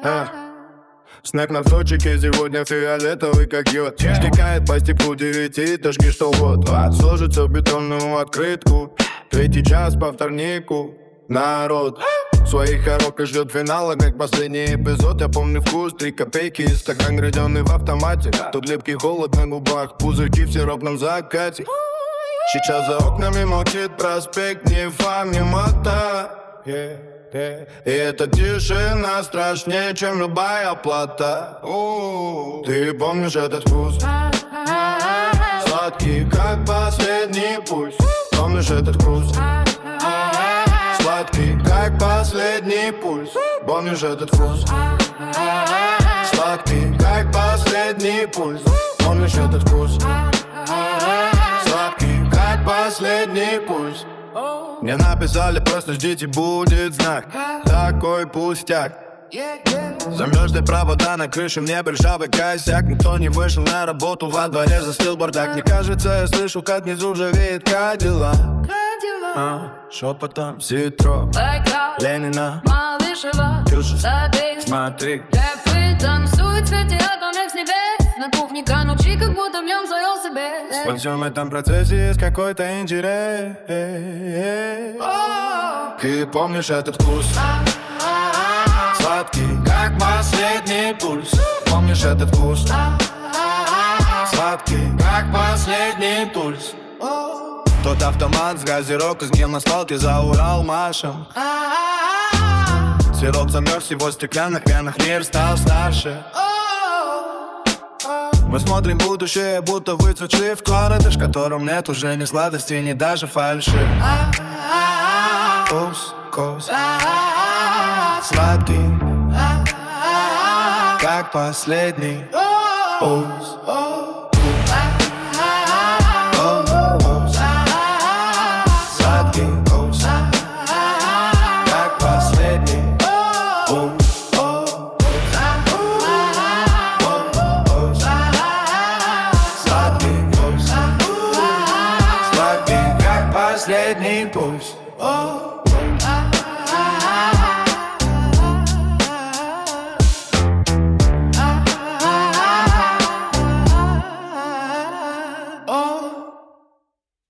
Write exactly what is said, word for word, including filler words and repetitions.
А. Снег на сочике сегодня фиолетовый, как йод. Стекает по стеклу девятиэтажки, что вот сложится в бетонную открытку. Третий час по вторнику. Народ своих коробках ждет финала, как последний эпизод. Я помню вкус, три копейки и стакан гряденый в автомате. Тут липкий холод на губах, пузырьки в сиропном закате. Сейчас за окнами молчит проспект, ни фан, ни мота. yeah, yeah. И эта тишина страшнее, чем любая плата. У-у-у. Ты помнишь этот вкус? Сладкий, как последний пульс. Помнишь этот вкус? Сладкий, как последний пульс. Помнишь этот вкус? Сладкий, как последний пульс. Помнишь этот вкус? Сладкий, как последний пульс. Мне написали, просто ждите, будет знак. Такой пустяк. Замерзли провода на крыше, мне ржавый косяк. Никто не вышел на работу, во дворе застыл бардак. Мне кажется, я слышу, как внизу ржавеет Кадиллак. А, шепотом Ситро, Ленина, Малышева, забей, смотри. рэпы танцуют в свете атомных с небес. На кухне канут чай, как будто в нем завел себе. Во всем этом процессе есть какой-то интерес. Ты помнишь этот вкус? Сладкий, как последний пульс. Помнишь этот вкус? Сладкий, как последний пульс. Тот автомат с газировкой сгнил на свалке за Урал Машем. Сироп замерз, его в стеклянных венах, мир стал старше. Мы смотрим будущее, будто выцветший вкладыш, в котором нет уже ни сладости, ни даже фальши. Вкус, вкус, сладкий, как последний пульс. Сладкий вкус, как последний пульс.